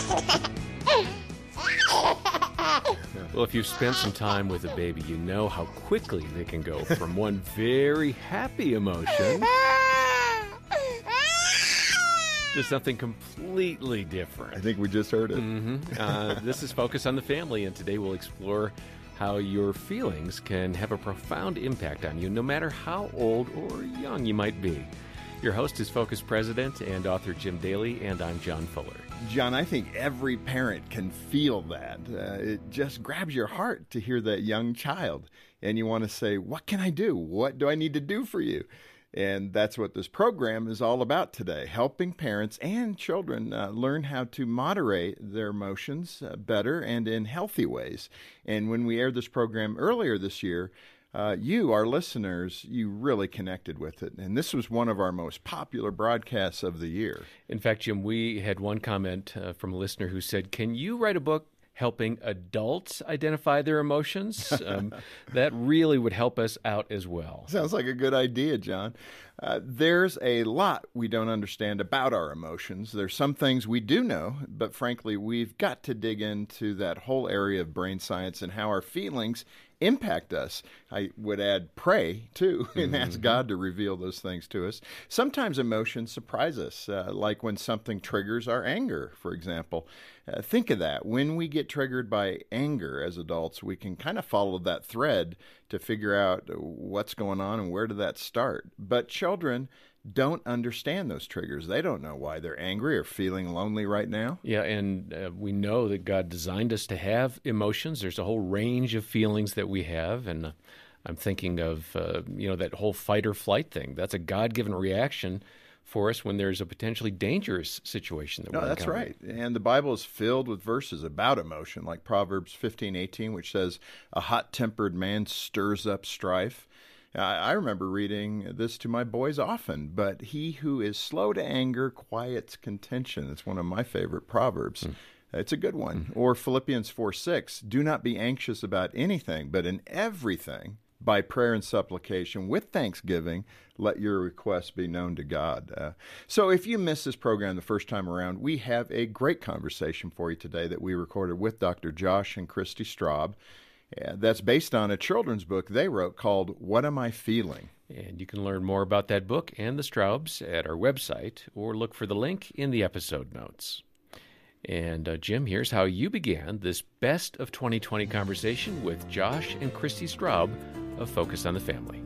Well, if you've spent some time with a baby, you know how quickly they can go from one very happy emotion to something completely different. I think we just heard it. This is Focus on the Family, and today we'll explore how your feelings can have a profound impact on you, no matter how old or young you might be. Your host is Focus President and author Jim Daly, and I'm John Fuller. John, I think every parent can feel that. It just grabs your heart to hear that young child, and you want to say, what can I do? What do I need to do for you? And that's what this program is all about today, helping parents and children learn how to moderate their emotions better and in healthy ways. And when we aired this program earlier this year, you, our listeners, you really connected with it. And this was one of our most popular broadcasts of the year. In fact, Jim, we had one comment from a listener who said, can you write a book helping adults identify their emotions? That really would help us out as well. Sounds like a good idea, John. There's a lot we don't understand about our emotions. There's some things we do know, but frankly, we've got to dig into that whole area of brain science and how our feelings impact us. I would add pray, too, and ask God to reveal those things to us. Sometimes emotions surprise us, like when something triggers our anger, for example. Think of that. When we get triggered by anger as adults, we can kind of follow that thread to figure out what's going on and where did that start. But children don't understand those triggers. They don't know why they're angry or feeling lonely right now. Yeah, and we know that God designed us to have emotions. There's a whole range of feelings that we have, and I'm thinking of that whole fight or flight thing. That's a God-given reaction for us when there's a potentially dangerous situation that we're that's right. And the Bible is filled with verses about emotion, like Proverbs 15:18, which says, "A hot-tempered man stirs up strife." I remember reading this to my boys often, but he who is slow to anger quiets contention. It's one of my favorite Proverbs. It's a good one. Or Philippians 4:6, "Do not be anxious about anything, but in everything, by prayer and supplication, with thanksgiving, let your requests be known to God." So if you missed this program the first time around, we have a great conversation for you today that we recorded with Dr. Josh and Christy Straub. That's based on a children's book they wrote called What Am I Feeling? And you can learn more about that book and the Straubs at our website, or look for the link in the episode notes. And Jim, here's how you began this Best of 2020 conversation with Josh and Christy Straub of Focus on the Family.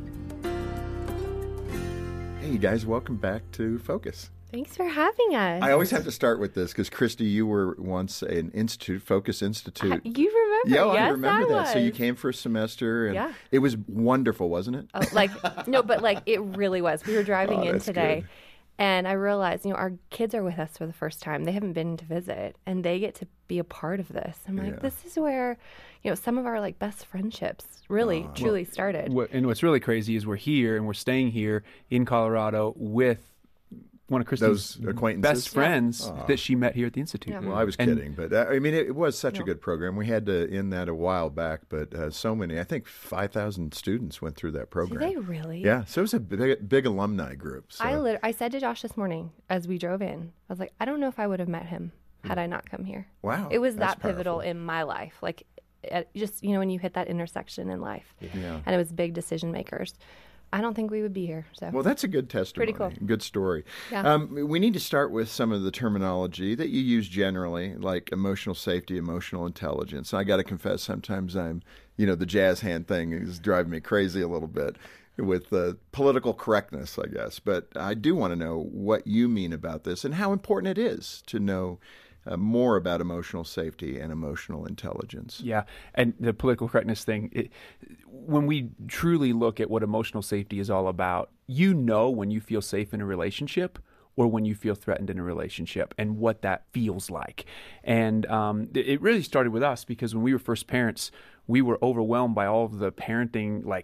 Hey, you guys, welcome back to Focus. Thanks for having us. I always have to start with this because, Christy, you were once an institute, Focus Institute. You remember? Yeah, yes, I remember that. was. So you came for a semester, and Yeah. it was wonderful, wasn't it? But it really was. We were driving in that's today, good. and I realized, our kids are with us for the first time. They haven't been to visit, and they get to be a part of this. I'm like, this is where, some of our best friendships really, truly started. And what's really crazy is we're here, and we're staying here in Colorado with one of Kristen's best friends that she met here at the Institute. Yeah. Well, I was kidding, but it was such a good program. We had to end that a while back, but so many, I think 5,000 students went through that program. Did they really? Yeah, so it was a big alumni group. So. I said to Josh this morning as we drove in, I was like, I don't know if I would have met him had I not come here. Wow. It was that's that pivotal powerful. in my life. When you hit that intersection in life. Yeah. And it was big decision makers. I don't think we would be here. So. Well, that's a good testimony. Pretty cool. Good story. Yeah. We need to start with some of the terminology that you use generally, like emotional safety, emotional intelligence. I got to confess, sometimes the jazz hand thing is driving me crazy a little bit with political correctness, I guess. But I do want to know what you mean about this and how important it is to know more about emotional safety and emotional intelligence. Yeah, and the political correctness thing, when we truly look at what emotional safety is all about, when you feel safe in a relationship or when you feel threatened in a relationship and what that feels like. And it really started with us because when we were first parents, we were overwhelmed by all of the parenting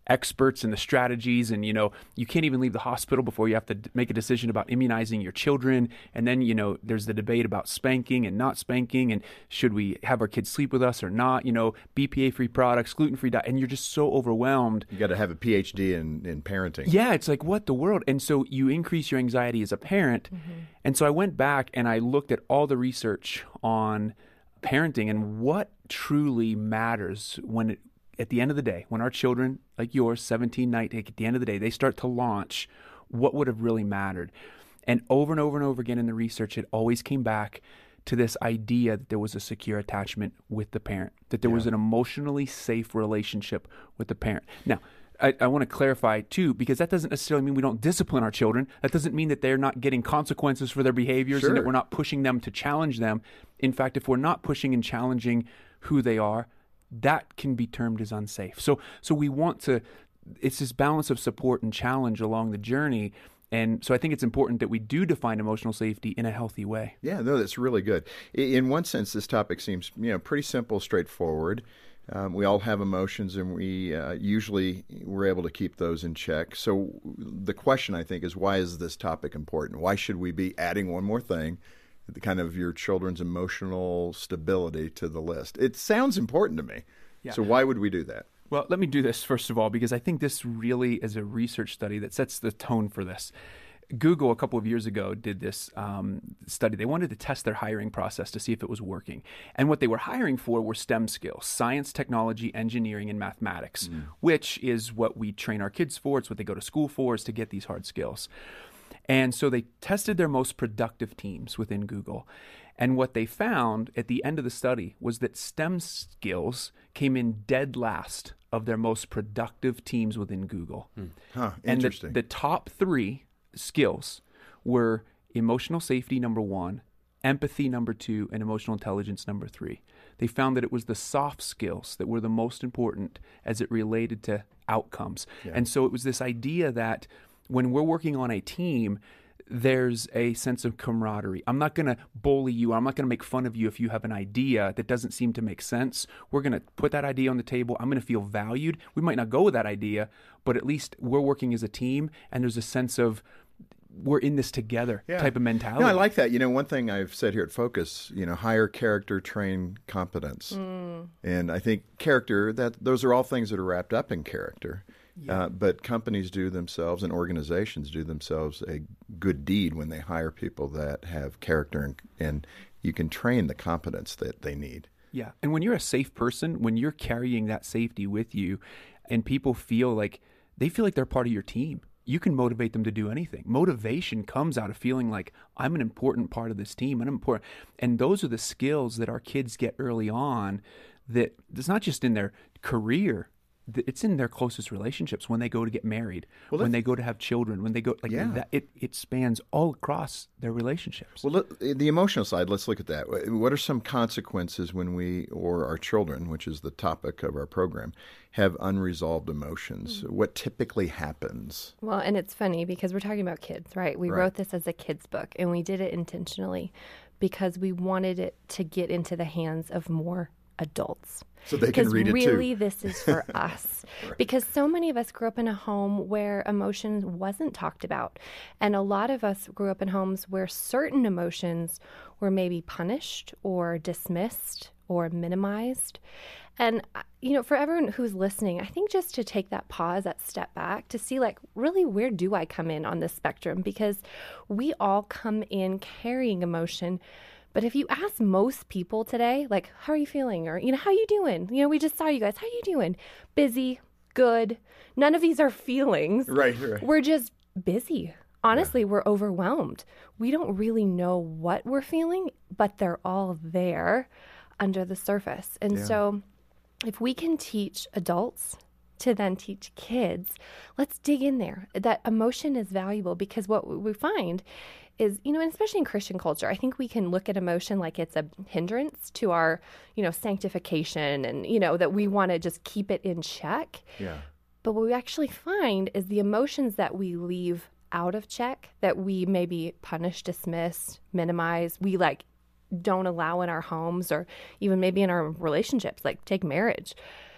experts and the strategies, and you can't even leave the hospital before you have to make a decision about immunizing your children. And then there's the debate about spanking and not spanking, and should we have our kids sleep with us or not, BPA-free products, gluten-free diet, and you're just so overwhelmed. You got to have a PhD in parenting. Yeah, it's like, what the world? And so you increase your anxiety as a parent. And so I went back and I looked at all the research on parenting and what truly matters at the end of the day, when our children, like yours, 17, 19, at the end of the day, they start to launch, what would have really mattered? And over and over again in the research, it always came back to this idea that there was a secure attachment with the parent, that there was an emotionally safe relationship with the parent. Now, I want to clarify too, because that doesn't necessarily mean we don't discipline our children. That doesn't mean that they're not getting consequences for their behaviors and that we're not pushing them to challenge them. In fact, if we're not pushing and challenging who they are, that can be termed as unsafe. So we want to, it's this balance of support and challenge along the journey. And so I think it's important that we do define emotional safety in a healthy way. Yeah, no, that's really good. In one sense, this topic seems, pretty simple, straightforward. We all have emotions, and we usually we're able to keep those in check. So the question, I think, is why is this topic important? Why should we be adding one more thing, the kind of your children's emotional stability, to the list? It sounds important to me. Yeah. So why would we do that? Well, let me do this first of all, because I think this really is a research study that sets the tone for this. Google a couple of years ago did this study. They wanted to test their hiring process to see if it was working. And what they were hiring for were STEM skills: science, technology, engineering, and mathematics, which is what we train our kids for. It's what they go to school for, is to get these hard skills. And so they tested their most productive teams within Google. And what they found at the end of the study was that STEM skills came in dead last of their most productive teams within Google. Interesting. And the top three skills were emotional safety, number 1, empathy, number 2, and emotional intelligence, number 3. They found that it was the soft skills that were the most important as it related to outcomes. Yeah. And so it was this idea that when we're working on a team, there's a sense of camaraderie. I'm not going to bully you. I'm not going to make fun of you if you have an idea that doesn't seem to make sense. We're going to put that idea on the table. I'm going to feel valued. We might not go with that idea, but at least we're working as a team, and there's a sense of we're in this together type of mentality. No, I like that. One thing I've said here at Focus, hire character, train competence. And I think character, those are all things that are wrapped up in character. Yeah. But companies do themselves, and organizations do themselves, a good deed when they hire people that have character, and you can train the competence that they need. Yeah. And when you're a safe person, when you're carrying that safety with you, and people feel like they're part of your team, you can motivate them to do anything. Motivation comes out of feeling like I'm an important part of this team. And those are the skills that our kids get early on, that it's not just in their career, it's in their closest relationships, when they go to get married, when they go to have children, when they go that, it spans all across their relationships. Well, the emotional side, let's look at that. What are some consequences when we, or our children, which is the topic of our program, have unresolved emotions? What typically happens? Well, and it's funny because we're talking about kids, right? We wrote this as a kid's book, and we did it intentionally because we wanted it to get into the hands of more adults. So they can read it too. Because really this is for us. Right. Because so many of us grew up in a home where emotion wasn't talked about. And a lot of us grew up in homes where certain emotions were maybe punished or dismissed or minimized. And, for everyone who's listening, I think just to take that pause, that step back, to see really where do I come in on this spectrum? Because we all come in carrying emotion. But if you ask most people today, how are you feeling? Or, how you doing? We just saw you guys. How you doing? Busy, good. None of these are feelings. Right. We're just busy. Honestly, we're overwhelmed. We don't really know what we're feeling, but they're all there under the surface. And so if we can teach adults to then teach kids, let's dig in there. That emotion is valuable, because what we find is, and especially in Christian culture, I think we can look at emotion like it's a hindrance to our, sanctification, and, that we want to just keep it in check. Yeah. But what we actually find is the emotions that we leave out of check, that we maybe punish, dismiss, minimize, we don't allow in our homes, or even maybe in our relationships, take marriage.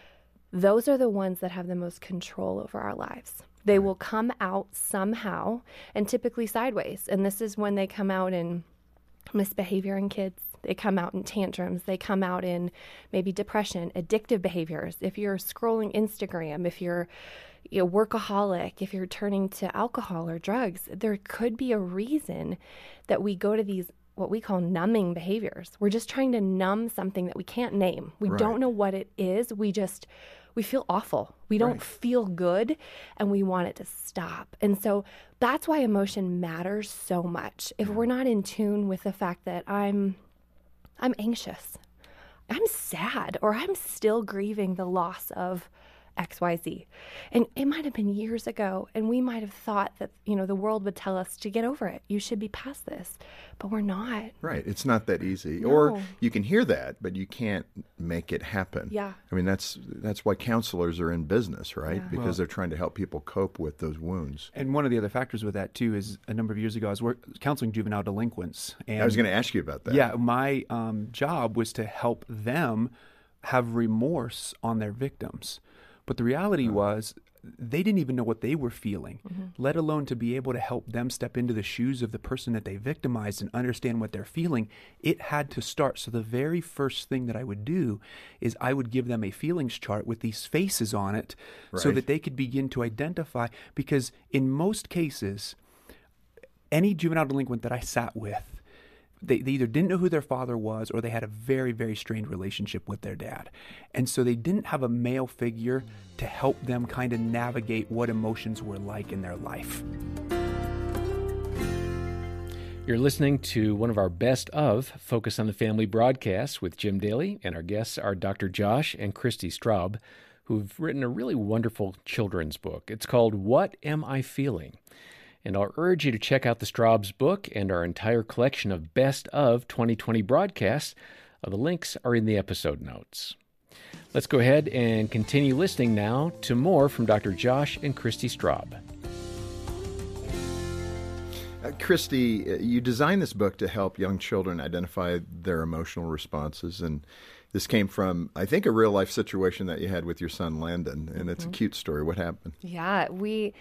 those are the ones that have the most control over our lives. They will come out somehow, and typically sideways. And this is when they come out in misbehavior in kids. They come out in tantrums. They come out in maybe depression, addictive behaviors. If you're scrolling Instagram, if you're a workaholic, if you're turning to alcohol or drugs, there could be a reason that we go to these what we call numbing behaviors. We're just trying to numb something that we can't name. We don't know what it is. We feel awful. We don't feel good, and we want it to stop. And so that's why emotion matters so much. If we're not in tune with the fact that I'm anxious, I'm sad, or I'm still grieving the loss of XYZ. And it might have been years ago, and we might have thought that, the world would tell us to get over it. You should be past this, but we're not. Right. It's not that easy. No. Or you can hear that, but you can't make it happen. Yeah. I mean, that's why counselors are in business, right? Yeah. Because they're trying to help people cope with those wounds. And one of the other factors with that, too, is a number of years ago, I was counseling juvenile delinquents. And I was going to ask you about that. Yeah, my job was to help them have remorse on their victims. But the reality was they didn't even know what they were feeling, let alone to be able to help them step into the shoes of the person that they victimized and understand what they're feeling. It had to start. So the very first thing that I would do is I would give them a feelings chart with these faces on it so that they could begin to identify. Because in most cases, any juvenile delinquent that I sat with, they either didn't know who their father was, or they had a very, very strained relationship with their dad. And so they didn't have a male figure to help them kind of navigate what emotions were like in their life. You're listening to one of our best of Focus on the Family broadcasts with Jim Daly, and our guests are Dr. Josh and Christy Straub, who've written a really wonderful children's book. It's called What Am I Feeling? And I'll urge you to check out the Straub's book and our entire collection of Best of 2020 broadcasts. The links are in the episode notes. Let's go ahead and continue listening now to more from Dr. Josh and Christy Straub. Christy, you designed this book to help young children identify their emotional responses, and this came from, I think, a real-life situation that you had with your son, Landon, and it's a cute story. What happened? Yeah, we're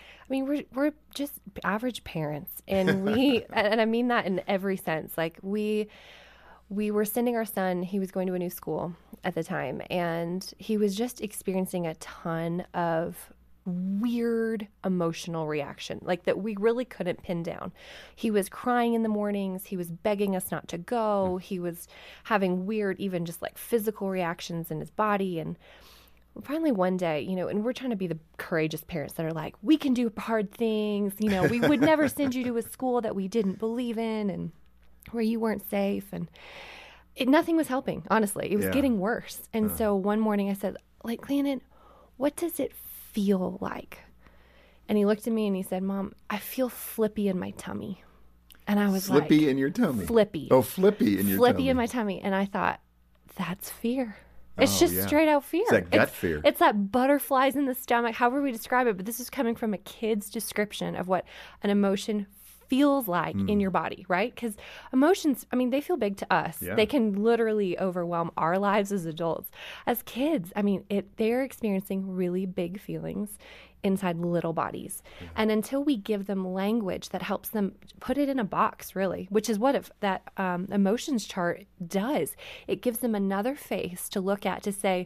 just average parents, and and I mean that in every sense. Like, we were sending our son, he was going to a new school at the time, and he was just experiencing a ton of weird emotional reaction, like that we really couldn't pin down. He was crying in the mornings. He was begging us not to go. He was having weird, even just like physical reactions in his body. And finally one day, and we're trying to be the courageous parents that are like, we can do hard things. We would never send you to a school that we didn't believe in and where you weren't safe. And nothing was helping, honestly. It was getting worse. And so one morning I said, Landon, what does it feel like? And he looked at me and he said, Mom, I feel flippy in my tummy. And I was like, Flippy in your tummy? Flippy. Oh, flippy in your tummy. Flippy in my tummy. And I thought, that's fear. It's just straight out fear. It's that gut fear. It's that butterflies in the stomach, however we describe it. But this is coming from a kid's description of what an emotion feels like in your body, right? Because emotions, they feel big to us. Yeah. They can literally overwhelm our lives as adults. As kids, they're experiencing really big feelings inside little bodies. Yeah. And until we give them language that helps them put it in a box, really, which is what that emotions chart does. It gives them another face to look at to say,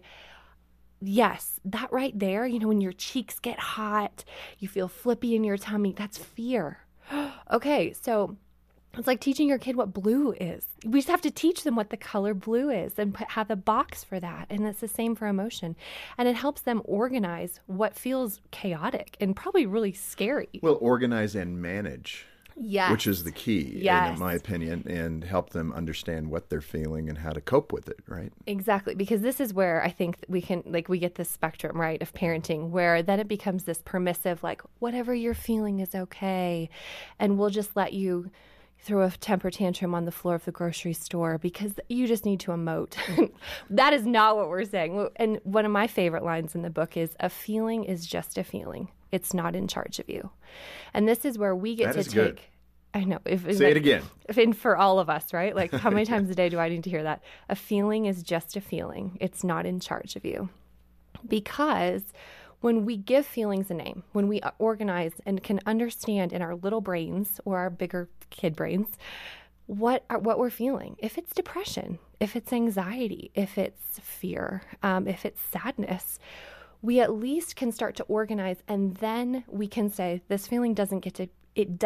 yes, that right there, when your cheeks get hot, you feel flippy in your tummy, that's fear. Okay, so it's like teaching your kid what blue is. We just have to teach them what the color blue is and have a box for that. And it's the same for emotion. And it helps them organize what feels chaotic and probably really scary. Well, organize and manage. Yes. Which is the key, in my opinion, and help them understand what they're feeling and how to cope with it, right? Exactly, because this is where I think we get this spectrum, right, of parenting, where then it becomes this permissive, like, whatever you're feeling is okay, and we'll just let you throw a temper tantrum on the floor of the grocery store because you just need to emote. That is not what we're saying. And one of my favorite lines in the book is, a feeling is just a feeling. It's not in charge of you. And this is where we get to take... Good. I know. Say it again. For all of us, right? Like, how many times a day do I need to hear that? A feeling is just a feeling. It's not in charge of you. Because when we give feelings a name, when we organize and can understand in our little brains or our bigger kid brains what we're feeling, if it's depression, if it's anxiety, if it's fear, if it's sadness, we at least can start to organize, and then we can say this feeling doesn't get to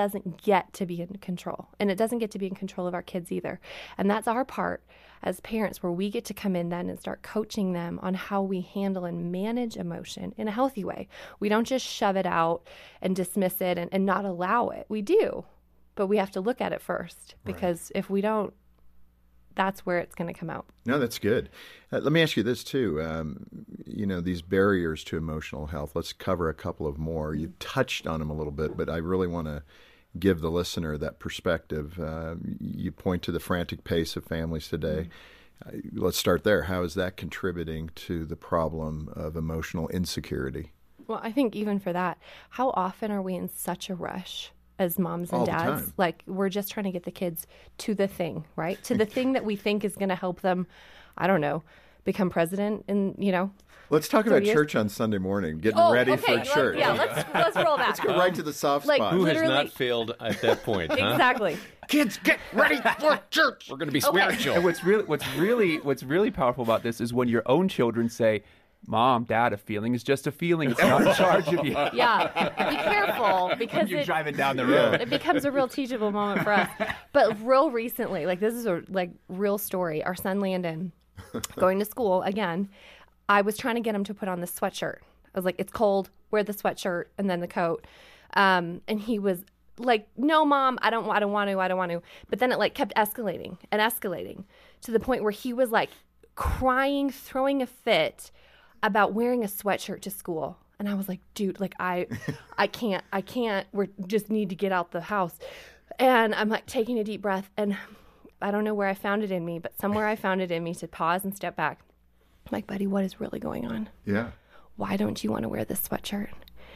be in control, and it doesn't get to be in control of our kids either. And that's our part as parents, where we get to come in then and start coaching them on how we handle and manage emotion in a healthy way. We don't just shove it out and dismiss it and not allow it. We do, but we have to look at it first, because if we don't, that's where it's going to come out. No, that's good. Let me ask you this too. These barriers to emotional health, let's cover a couple of more. You touched on them a little bit, but I really want to give the listener that perspective. You point to the frantic pace of families today. Let's start there. How is that contributing to the problem of emotional insecurity? Well, I think even for that, how often are we in such a rush as moms and All the dads? time. Like, we're just trying to get the kids to the thing, right? To the thing that we think is going to help them, I don't know, become president and, Let's talk about 30 years. church on Sunday morning, getting ready for church. Let's roll back. Let's go right to the soft Like, spot. Who has Literally- not failed at that point? Huh? Exactly. Kids, get ready for church. We're going to be spiritual. And what's really powerful about this is when your own children say, "Mom, Dad, a feeling is just a feeling. It's not in charge of you." Yeah. Be careful, because You're driving down the road. it becomes a real teachable moment for us. But real recently, this is a real story. Our son Landon, going to school again, I was trying to get him to put on the sweatshirt. I was like, it's cold, wear the sweatshirt and then the coat. And he was like, no, Mom, I don't want to. But then it kept escalating to the point where he was crying, throwing a fit about wearing a sweatshirt to school. And I was like, dude, I can't, we just need to get out the house. And I'm taking a deep breath, and I don't know where I found it in me, but somewhere I found it in me to pause and step back. I'm like, buddy, what is really going on? Yeah. Why don't you want to wear this sweatshirt?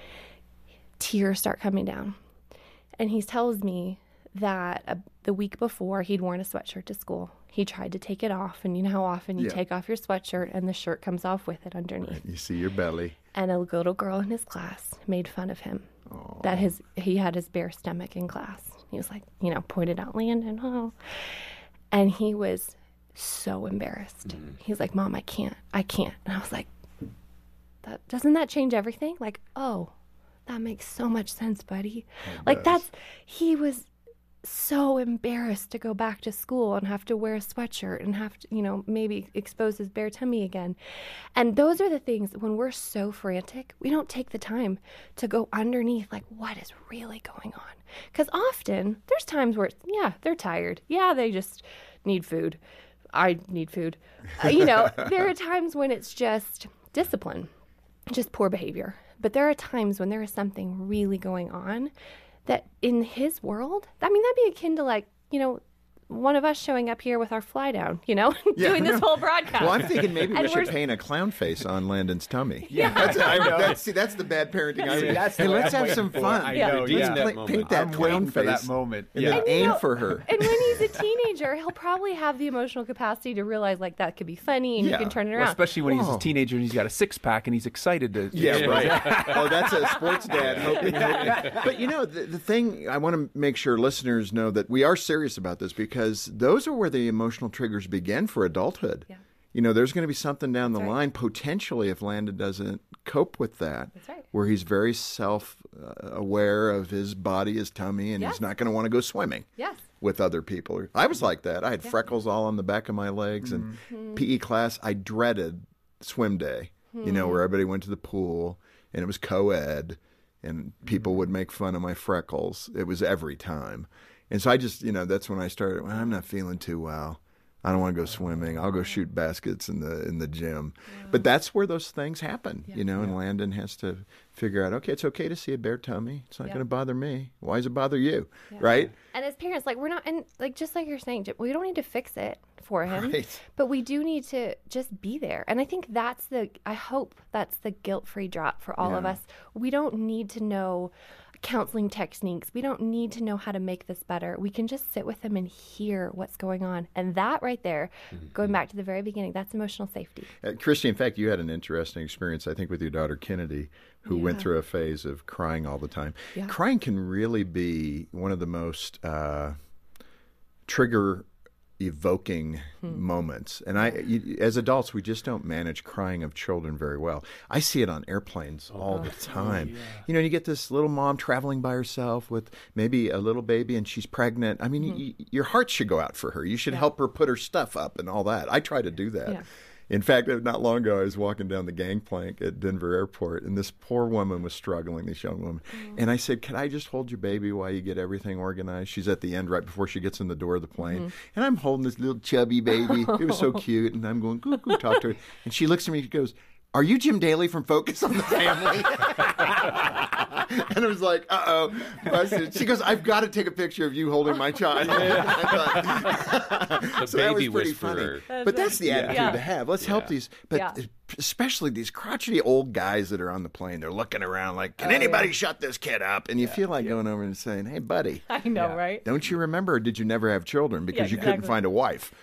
Tears start coming down. And he tells me that the week before he'd worn a sweatshirt to school. He tried to take it off, and you know how often you take off your sweatshirt and the shirt comes off with it underneath. Right. You see your belly. And a little girl in his class made fun of him. Aww. That he had his bare stomach in class. He was pointed out Landon, oh. And he was so embarrassed. He's like, Mom, I can't. And I was like, doesn't that change everything? Oh, that makes so much sense, buddy. He was so embarrassed to go back to school and have to wear a sweatshirt and have to, maybe expose his bare tummy again. And those are the things that when we're so frantic, we don't take the time to go underneath, what is really going on? Because often there's times where, they're tired. Yeah, they just need food. I need food. There are times when it's just discipline, just poor behavior. But there are times when there is something really going on that in his world, that'd be akin to one of us showing up here with our fly down, doing this whole broadcast. Well, I'm thinking maybe we And should we're- paint a clown face on Landon's tummy. Yeah. That's the bad parenting I would. That's Hey, what let's I'm have some waiting for. fun. I Yeah. know, Let's yeah. yeah. that moment. paint that I'm clown waiting for face that moment. and Yeah. then And aim for her. And when he's a teenager, he'll probably have the emotional capacity to realize that could be funny and Yeah. you can turn it Well, around. especially when he's Whoa. a teenager and he's got a six-pack and he's excited to. Yeah, right. Oh, that's a sports dad hoping. But the thing I want to make sure listeners know that we are serious about this, because those are where the emotional triggers begin for adulthood. Yeah. There's going to be something down the That's right. line potentially if Landon doesn't cope with that, That's right. where he's very self-aware of his body, his tummy, and Yes. he's not going to want to go swimming. Yes. With other people. I was like that. I had freckles all on the back of my legs, and PE class, I dreaded swim day, where everybody went to the pool and it was co-ed and people would make fun of my freckles. It was every time. And so I just, that's when I started, I'm not feeling too well. I don't want to go swimming. I'll go shoot baskets in the gym. Yeah. But that's where those things happen, and Landon has to figure out, okay, it's okay to see a bare tummy. It's not going to bother me. Why does it bother you? Yeah. Right? And as parents, we're not, and just like you're saying, we don't need to fix it for him, right. But we do need to just be there. And I think I hope that's the guilt-free drop for all of us. We don't need to know counseling techniques. We don't need to know how to make this better. We can just sit with them and hear what's going on. And that right there, going back to the very beginning, that's emotional safety. Christy, in fact, you had an interesting experience, I think, with your daughter Kennedy, who went through a phase of crying all the time. Yeah. Crying can really be one of the most trigger-evoking moments. And as adults, we just don't manage crying of children very well. I see it on airplanes all the time. Oh, yeah. You know, you get this little mom traveling by herself with maybe a little baby and she's pregnant. I mean, your heart should go out for her. You should help her put her stuff up and all that. I try to do that. Yeah. In fact, not long ago, I was walking down the gangplank at Denver Airport, and this poor woman was struggling, this young woman. And I said, can I just hold your baby while you get everything organized? She's at the end right before she gets in the door of the plane. And I'm holding this little chubby baby. It was so cute. And I'm going, go talk to her. And she looks at me and she goes, are you Jim Daly from Focus on the Family? And I was like, uh-oh. She goes, I've got to take a picture of you holding my child. The so baby that was pretty whisperer. funny. But that's the attitude to have. Let's help these. But especially these crotchety old guys that are on the plane. They're looking around like, can anybody shut this kid up? And you feel like going over and saying, hey, buddy. I know, right? Don't you remember, or did you never have children because you couldn't find a wife?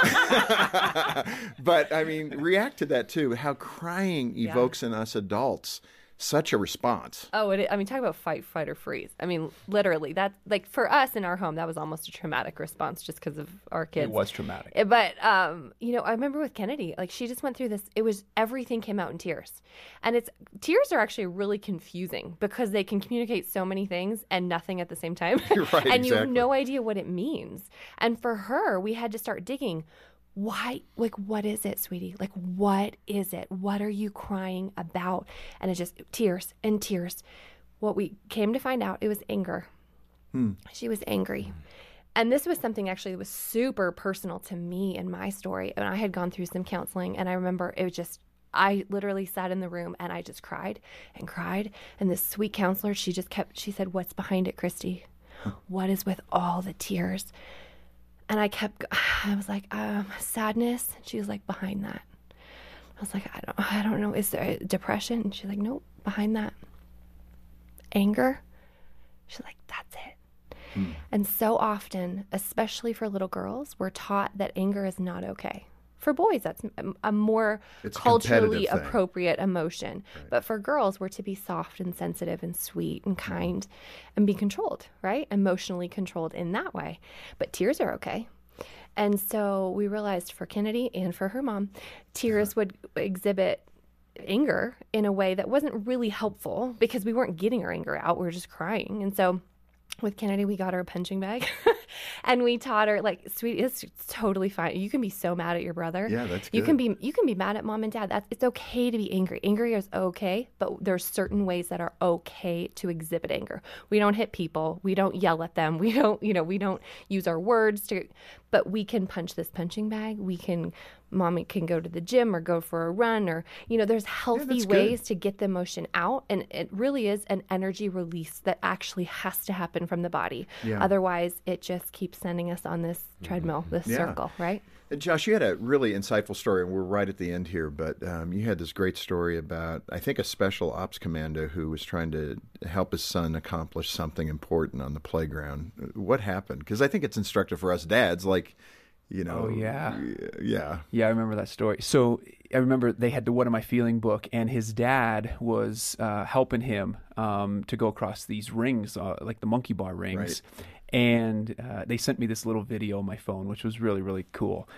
But, I mean, react to that, too. How crying evokes in us adults such a response. Oh, I mean, talk about fight, or freeze. I mean, literally, that, like, for us in our home, that was almost a traumatic response just because of our kids. It was traumatic. But, you know, I remember with Kennedy, like, she just went through this. It was, everything came out in tears. And tears are actually really confusing because they can communicate so many things and nothing at the same time. Right, and you have no idea what it means. And for her, we had to start digging. Why? Like, what is it, sweetie? Like, what is it? What are you crying about? And it's just tears and tears. What we came to find out, it was anger. She was angry. And this was something actually that was super personal to me and my story. And I had gone through some counseling, and I remember it was just, I literally sat in the room and I just cried and cried. And this sweet counselor, she said, what's behind it, Christy? What is with all the tears? And I was like, sadness. She was like, behind that. I was like, I don't know. Is there depression? And she's like, nope, behind that. Anger. She's like, that's it. And so often, especially for little girls, we're taught that anger is not okay. For boys, that's a more culturally appropriate emotion. Right. But for girls, we're to be soft and sensitive and sweet and kind and be controlled, right? Emotionally controlled in that way. But tears are okay. And so we realized for Kennedy and for her mom, tears would exhibit anger in a way that wasn't really helpful because we weren't getting our anger out. We were just crying. And so with Kennedy, we got her a punching bag and we taught her, like, sweetie, it's totally fine. You can be so mad at your brother. Yeah, that's good. You can be mad at mom and dad. It's okay to be angry. Angry is okay, but there's certain ways that are okay to exhibit anger. We don't hit people. We don't yell at them. We don't use our words but we can punch this punching bag. Mommy can go to the gym or go for a run, or, there's healthy ways to get the emotion out. And it really is an energy release that actually has to happen from the body. Yeah. Otherwise, it just keeps sending us on this treadmill, this circle, right? Josh, you had a really insightful story, and we're right at the end here, but you had this great story about, I think, a special ops commando who was trying to help his son accomplish something important on the playground. What happened? Because I think it's instructive for us dads, like, Oh, yeah. Yeah. Yeah, I remember that story. So I remember they had the What Am I Feeling book, and his dad was helping him to go across these rings, like the monkey bar rings. Right. And they sent me this little video on my phone, which was really, really cool,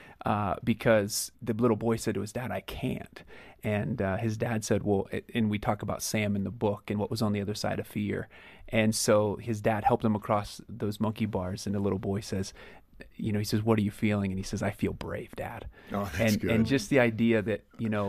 because the little boy said to his dad, I can't. And his dad said, well, and we talk about Sam in the book and what was on the other side of fear. And so his dad helped him across those monkey bars, and the little boy says, he says, what are you feeling? And he says, I feel brave, Dad. Oh, that's good. And just the idea that,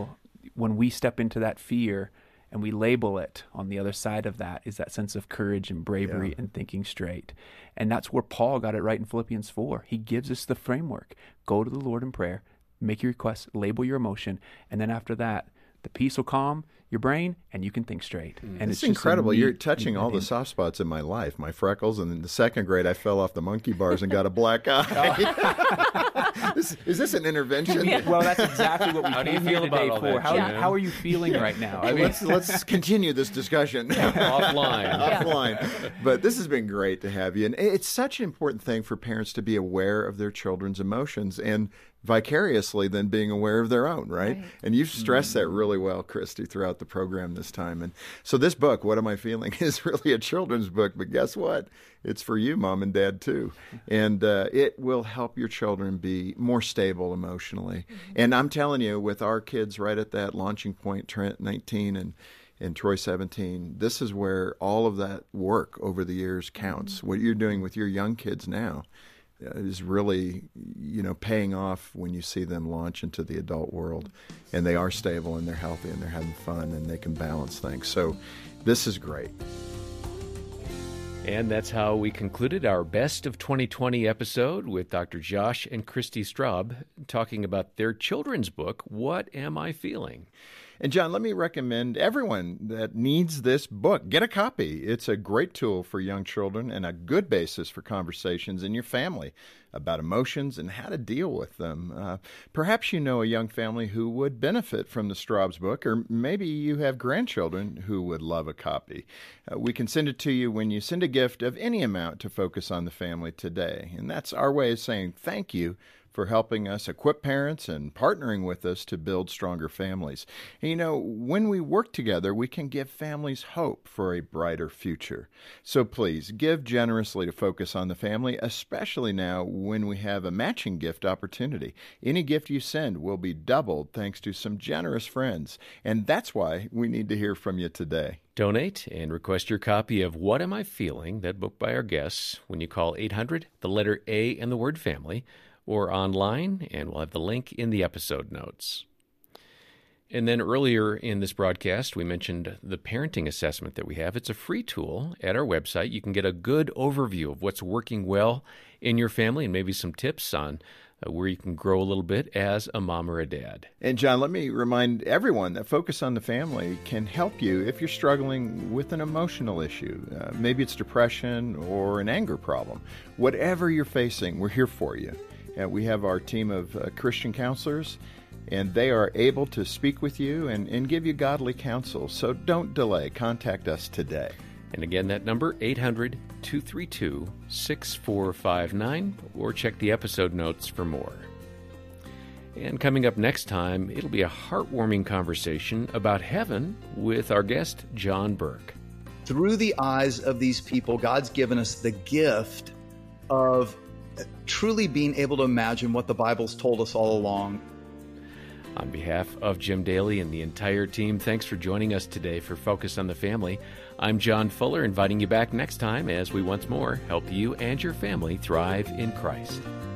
when we step into that fear and we label it, on the other side of that is that sense of courage and bravery and thinking straight. And that's where Paul got it right in Philippians 4. He gives us the framework. Go to the Lord in prayer, make your request, label your emotion, and then after that, the peace will calm your brain, and you can think straight. And it's incredible. You're touching all the soft spots in my life, my freckles. And in the second grade, I fell off the monkey bars and got a black eye. Is this an intervention? Well, that's exactly what we How do you came here feel about today all for. that, Jim? How are you feeling right now? I mean, Let's continue this discussion Offline. offline. But this has been great to have you, and it's such an important thing for parents to be aware of their children's emotions and vicariously then being aware of their own, right? And you've stressed that really well, Christy, throughout the program this time. And so this book, What Am I Feeling, is really a children's book, but guess what? It's for you, Mom and Dad, too. And it will help your children be more stable emotionally. And I'm telling you, with our kids right at that launching point, Trent, 19, and Troy, 17, this is where all of that work over the years counts. What you're doing with your young kids now is really, paying off when you see them launch into the adult world, and they are stable and they're healthy and they're having fun and they can balance things. So this is great. And that's how we concluded our Best of 2020 episode with Dr. Josh and Christy Straub talking about their children's book, What Am I Feeling? And John, let me recommend everyone that needs this book, get a copy. It's a great tool for young children and a good basis for conversations in your family about emotions and how to deal with them. Perhaps you know a young family who would benefit from the Straub's book, or maybe you have grandchildren who would love a copy. We can send it to you when you send a gift of any amount to Focus on the Family today. And that's our way of saying thank you for helping us equip parents and partnering with us to build stronger families. And when we work together, we can give families hope for a brighter future. So please, give generously to Focus on the Family, especially now when we have a matching gift opportunity. Any gift you send will be doubled thanks to some generous friends. And that's why we need to hear from you today. Donate and request your copy of What Am I Feeling, that book by our guests, when you call 800, the letter A and the word family, or online, and we'll have the link in the episode notes. And then earlier in this broadcast, we mentioned the parenting assessment that we have. It's a free tool at our website. You can get a good overview of what's working well in your family and maybe some tips on where you can grow a little bit as a mom or a dad. And John, let me remind everyone that Focus on the Family can help you if you're struggling with an emotional issue. Maybe it's depression or an anger problem. Whatever you're facing, we're here for you. We have our team of Christian counselors, and they are able to speak with you and give you godly counsel. So don't delay. Contact us today. And again, that number, 800-232-6459, or check the episode notes for more. And coming up next time, it'll be a heartwarming conversation about heaven with our guest, John Burke. Through the eyes of these people, God's given us the gift of truly being able to imagine what the Bible's told us all along. On behalf of Jim Daly and the entire team, thanks for joining us today for Focus on the Family. I'm John Fuller, inviting you back next time as we once more help you and your family thrive in Christ.